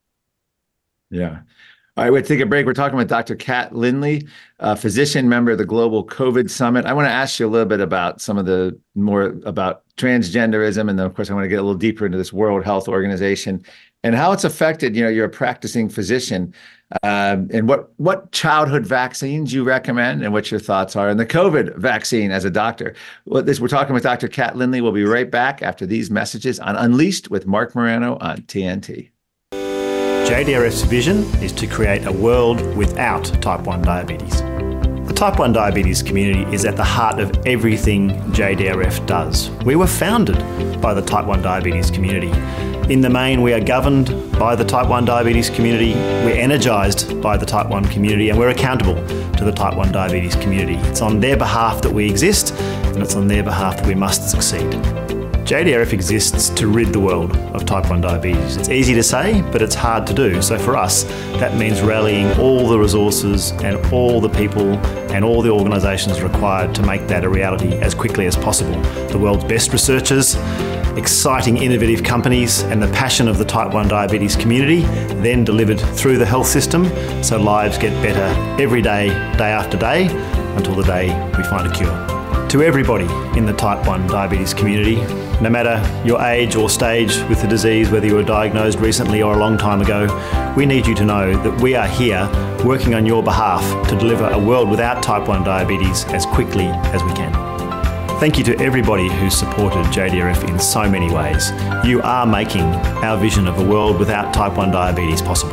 Yeah. All right, we'll take a break. We're talking with Doctor Kat Lindley, a physician, member of the Global COVID Summit. I want to ask you a little bit about some of the more about transgenderism. And then, of course, I want to get a little deeper into this World Health Organization and how it's affected, you know, you're a practicing physician, um, and what what childhood vaccines you recommend and what your thoughts are on the COVID vaccine as a doctor. Well, this, we're talking with Doctor Kat Lindley. We'll be right back after these messages on Unleashed with Mark Morano on T N T. J D R F's vision is to create a world without type one diabetes. The type one diabetes community is at the heart of everything J D R F does. We were founded by the type one diabetes community. In the main, we are governed by the type one diabetes community, we're energised by the type one community, and we're accountable to the type one diabetes community. It's on their behalf that we exist, and it's on their behalf that we must succeed. J D R F exists to rid the world of type one diabetes. It's easy to say, but it's hard to do. So for us, that means rallying all the resources and all the people and all the organisations required to make that a reality as quickly as possible. The world's best researchers, exciting innovative companies, and the passion of the type one diabetes community, then delivered through the health system so lives get better every day, day after day, until the day we find a cure. To everybody in the type one diabetes community, no matter your age or stage with the disease, whether you were diagnosed recently or a long time ago, we need you to know that we are here working on your behalf to deliver a world without type one diabetes as quickly as we can. Thank you to everybody who's supported J D R F in so many ways. You are making our vision of a world without type one diabetes possible.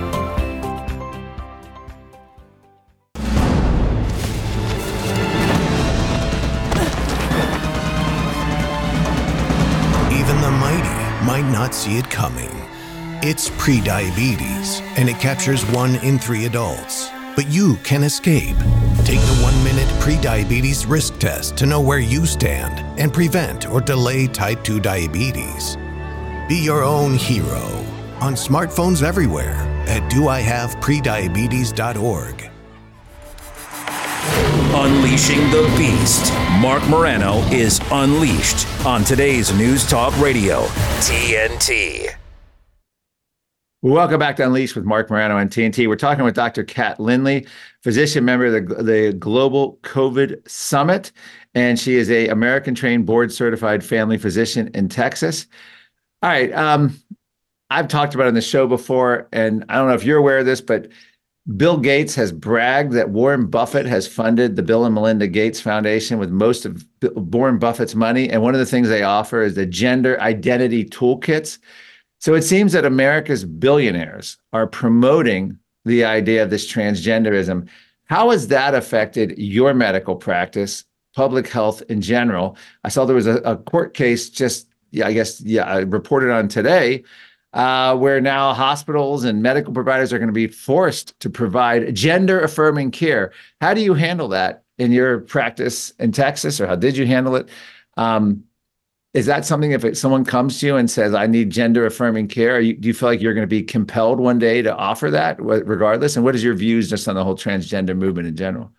Even the mighty might not see it coming. It's prediabetes, and it captures one in three adults. But you can escape. Take the one-minute prediabetes risk test to know where you stand and prevent or delay type two diabetes. Be your own hero on smartphones everywhere at do I have prediabetes dot org. Unleashing the Beast. Mark Morano is unleashed on today's News Talk Radio, T N T. Welcome back to Unleashed with Mark Morano on T N T. We're talking with Doctor Kat Lindley, physician member of the, the Global COVID Summit, and she is a American-trained, board-certified family physician in Texas. All right, um, I've talked about it on the show before, and I don't know if you're aware of this, but Bill Gates has bragged that Warren Buffett has funded the Bill and Melinda Gates Foundation with most of Warren Buffett's money, and one of the things they offer is the gender identity toolkits. So it seems that America's billionaires are promoting the idea of this transgenderism. How has that affected your medical practice, public health in general? I saw there was a, a court case just, yeah, I guess, yeah, I reported on today, uh, where now hospitals and medical providers are going to be forced to provide gender-affirming care. How do you handle that in your practice in Texas, or how did you handle it? Um, Is that something, if it, someone comes to you and says, I need gender affirming care, you, do you feel like you're going to be compelled one day to offer that regardless? And what is your views just on the whole transgender movement in general?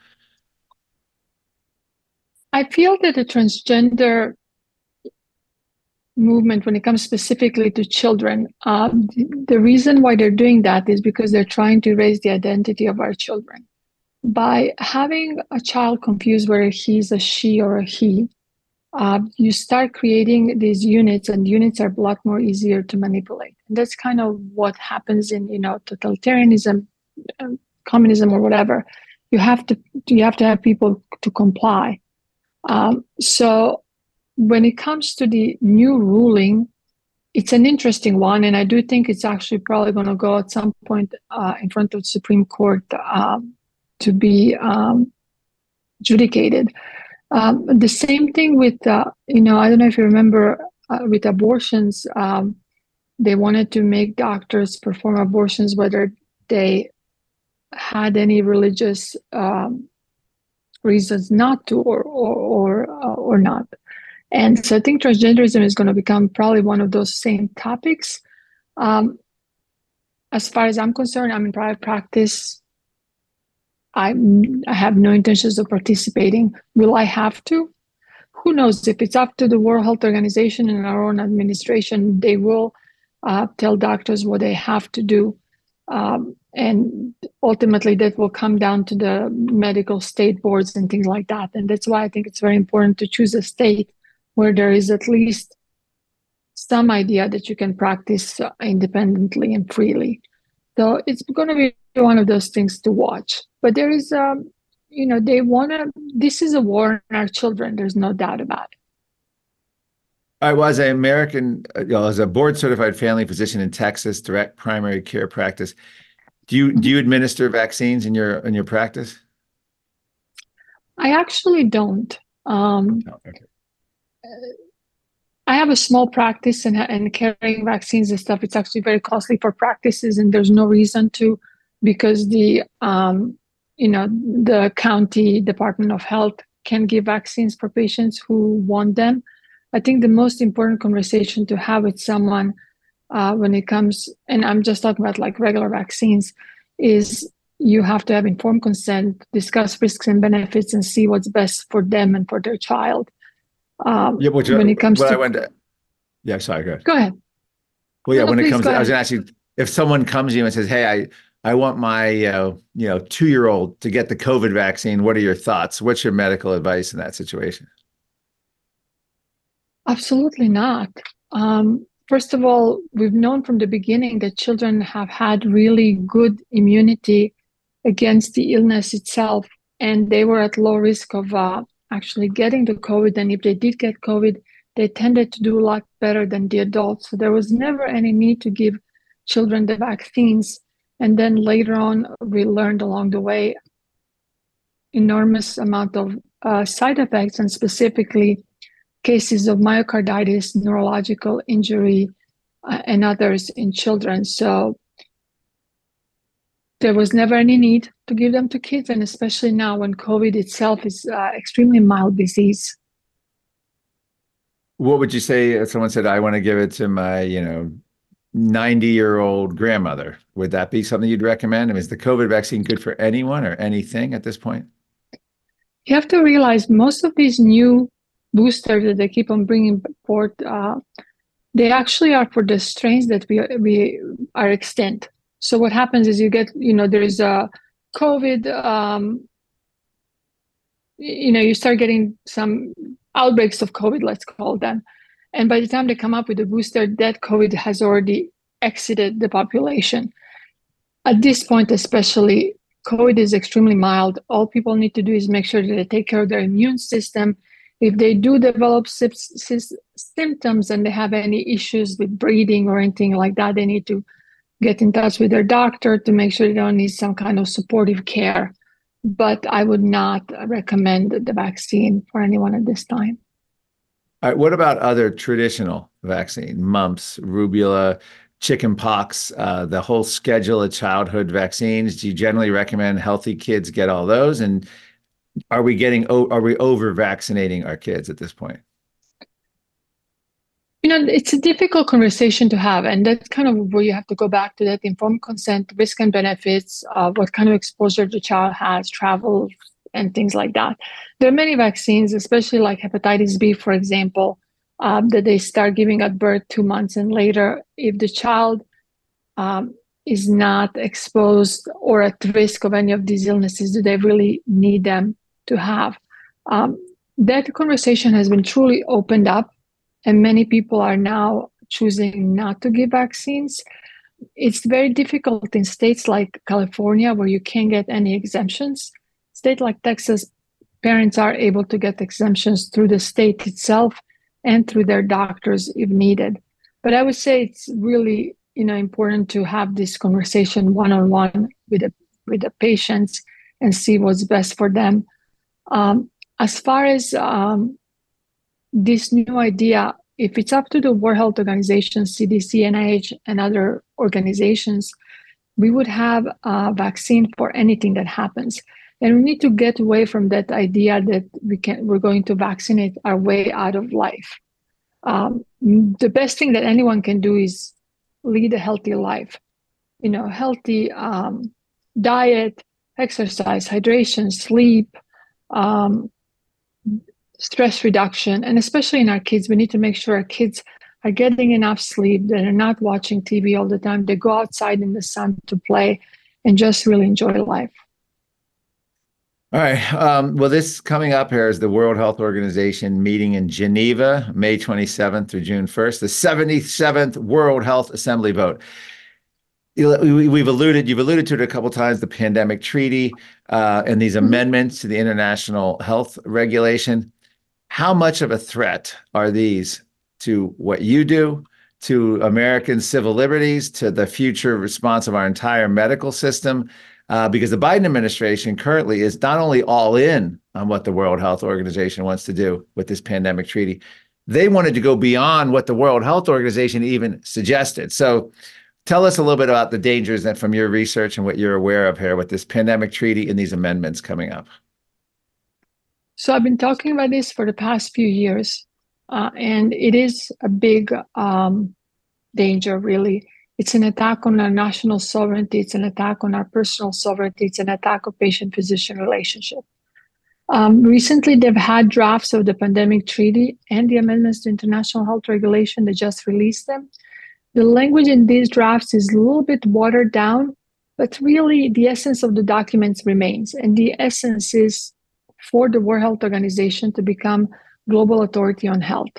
I feel that the transgender movement, when it comes specifically to children, um, the reason why they're doing that is because they're trying to raise the identity of our children. By having a child confused whether he's a she or a he, uh, you start creating these units, and units are a lot more easier to manipulate. And that's kind of what happens in, you know, totalitarianism, um, communism, or whatever. You have to you have to have people to comply. Um, so when it comes to the new ruling, it's an interesting one, and I do think it's actually probably going to go at some point uh, in front of the Supreme Court um, to be um, adjudicated. Um, the same thing with, uh, you know, I don't know if you remember uh, with abortions, um, they wanted to make doctors perform abortions whether they had any religious um, reasons not to, or or or, uh, or not. And so I think transgenderism is going to become probably one of those same topics. Um, as far as I'm concerned, I'm in private practice. I, I have no intentions of participating. Will I have to? Who knows? If it's up to the World Health Organization and our own administration, they will uh, tell doctors what they have to do. Um, and ultimately, that will come down to the medical state boards and things like that. And that's why I think it's very important to choose a state where there is at least some idea that you can practice independently and freely. So it's going to be one of those things to watch. But there is, um, you know, they want to, this is a war on our children. There's no doubt about it. I was an American, you know, as a board certified family physician in Texas, direct primary care practice. Do you, do you administer vaccines in your, in your practice? I actually don't. Um, oh, okay. I have a small practice, and, and carrying vaccines and stuff, it's actually very costly for practices, and there's no reason to, because the, um, you know, the county Department of Health can give vaccines for patients who want them. I think the most important conversation to have with someone uh, when it comes, and I'm just talking about like regular vaccines, is you have to have informed consent, discuss risks and benefits, and see what's best for them and for their child. Um, yeah, which, when it comes to, I went to, yeah, sorry, go ahead. Go ahead. Well, yeah, no, when no, it comes, to, I was going to ask you, if someone comes to you and says, "Hey, I, I want my, uh, you know, two-year-old to get the COVID vaccine," what are your thoughts? What's your medical advice in that situation? Absolutely not. Um, first of all, we've known from the beginning that children have had really good immunity against the illness itself, and they were at low risk of uh, actually getting the COVID. And if they did get COVID, they tended to do a lot better than the adults. So there was never any need to give children the vaccines. And then later on, we learned along the way enormous amount of uh, side effects, and specifically cases of myocarditis, neurological injury, uh, and others in children. So there was never any need to give them to kids, and especially now when COVID itself is uh, extremely mild disease. What would you say if someone said, "I want to give it to my, you know, ninety-year-old grandmother"? Would that be something you'd recommend? I mean, is the COVID vaccine good for anyone or anything at this point? You have to realize most of these new boosters that they keep on bringing forth, uh, they actually are for the strains that we we are extant. So what happens is you get, you know, there's a COVID, um, you know, you start getting some outbreaks of COVID, let's call them. And by the time they come up with a booster, that COVID has already exited the population. At this point, especially, COVID is extremely mild. All people need to do is make sure that they take care of their immune system. If they do develop symptoms and they have any issues with breathing or anything like that, they need to get in touch with their doctor to make sure they don't need some kind of supportive care. But I would not recommend the vaccine for anyone at this time. All right, what about other traditional vaccine, mumps, rubella, chicken pox, uh, the whole schedule of childhood vaccines? Do you generally recommend healthy kids get all those? And are we getting, are we over vaccinating our kids at this point? You know, it's a difficult conversation to have, and that's kind of where you have to go back to that informed consent, risk and benefits, uh, what kind of exposure the child has, travel, and things like that. There are many vaccines, especially like hepatitis B, for example, um, that they start giving at birth two months and later. If the child um, is not exposed or at risk of any of these illnesses, do they really need them to have? Um, that conversation has been truly opened up, and many people are now choosing not to give vaccines. It's very difficult in states like California, where you can't get any exemptions. State like Texas, parents are able to get exemptions through the state itself and through their doctors if needed. But I would say it's really, you know, important to have this conversation one-on-one with the with the patients and see what's best for them. Um, as far as um, this new idea, if it's up to the World Health Organization, C D C, N I H, and other organizations, we would have a vaccine for anything that happens. And we need to get away from that idea that we can, we're going to vaccinate our way out of life. Um, the best thing that anyone can do is lead a healthy life. You know, healthy um, diet, exercise, hydration, sleep, um, stress reduction, and especially in our kids, we need to make sure our kids are getting enough sleep, that they're not watching T V all the time, they go outside in the sun to play and just really enjoy life. All right. Um, well, this coming up here is the World Health Organization meeting in Geneva, May twenty-seventh through June first, the seventy-seventh World Health Assembly vote. We've alluded, you've alluded to it a couple of times, the pandemic treaty uh, and these amendments to the international health regulation. How much of a threat are these to what you do, to American civil liberties, to the future response of our entire medical system? Uh, because the Biden administration currently is not only all in on what the World Health Organization wants to do with this pandemic treaty, they wanted to go beyond what the World Health Organization even suggested. So tell us a little bit about the dangers that from your research and what you're aware of here with this pandemic treaty and these amendments coming up. So I've been talking about this for the past few years, uh, and it is a big um, danger, really. It's an attack on our national sovereignty. It's an attack on our personal sovereignty. It's an attack on patient-physician relationship. Um, recently, they've had drafts of the pandemic treaty and the amendments to international health regulation. They just released them. The language in these drafts is a little bit watered down, but really the essence of the documents remains. And the essence is for the World Health Organization to become global authority on health.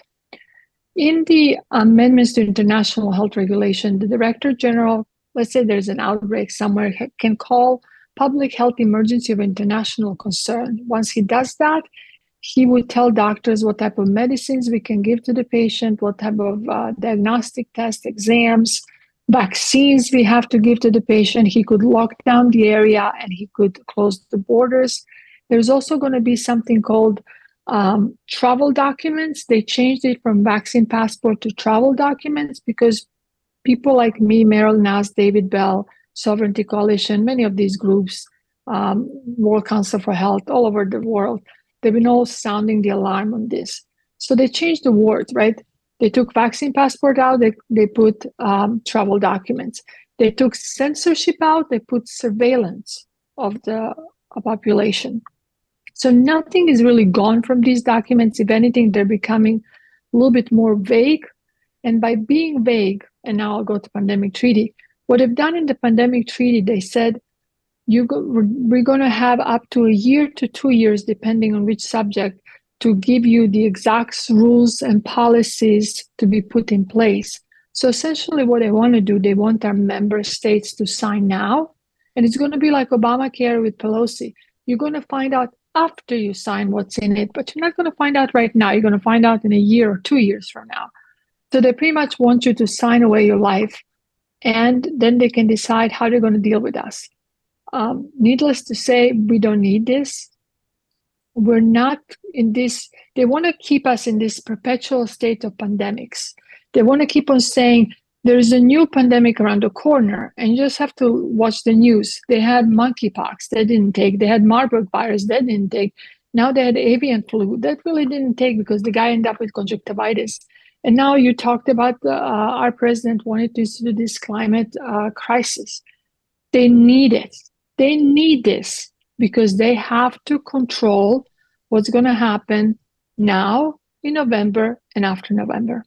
In the amendments to international health regulation, the Director General, let's say there's an outbreak somewhere, can call public health emergency of international concern. Once he does that, he would tell doctors what type of medicines we can give to the patient, what type of uh, diagnostic tests, exams, vaccines we have to give to the patient. He could lock down the area and he could close the borders. There's also going to be something called um, travel documents. They changed it from vaccine passport to travel documents because people like me, Meryl Nass, David Bell, Sovereignty Coalition, many of these groups, um, World Council for Health, all over the world, they've been all sounding the alarm on this. So they changed the words, right? They took vaccine passport out, they, they put um, travel documents. They took censorship out, they put surveillance of the uh, population. So nothing is really gone from these documents. If anything, they're becoming a little bit more vague. And by being vague, and now I'll go to pandemic treaty, what they've done in the pandemic treaty, they said, you go, we're going to have up to a year to two years, depending on which subject, to give you the exact rules and policies to be put in place. So essentially what they want to do, they want our member states to sign now. And it's going to be like Obamacare with Pelosi. You're going to find out after you sign what's in it, but you're not going to find out right now. You're going to find out in a year or two years from now. So they pretty much want you to sign away your life, and then they can decide how they're going to deal with us. Um, needless to say, we don't need this. We're not in this. They want to keep us in this perpetual state of pandemics. They want to keep on saying there's a new pandemic around the corner, and you just have to watch the news. They had monkeypox, they didn't take. They had Marburg virus, they didn't take. Now they had avian flu, that really didn't take because the guy ended up with conjunctivitis. And now you talked about uh, our president wanted to do this climate uh, crisis. They need it. They need this because they have to control what's going to happen now in November and after November.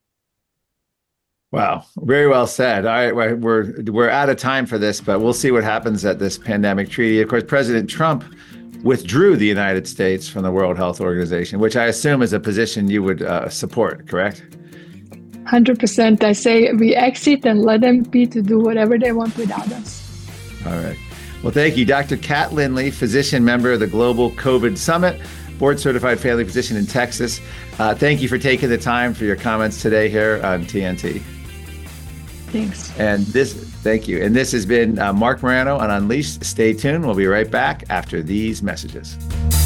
Wow, very well said. All right, we're we're out of time for this, but we'll see what happens at this pandemic treaty. Of course, President Trump withdrew the United States from the World Health Organization, which I assume is a position you would uh, support, correct? one hundred percent. I say we exit and let them be to do whatever they want without us. All right. Well, thank you. Doctor Kat Lindley, physician, member of the Global COVID Summit, board-certified family physician in Texas. Uh, thank you for taking the time for your comments today here on T N T. Thanks. And this, thank you. And this has been uh, Mark Morano on Unleashed. Stay tuned. We'll be right back after these messages.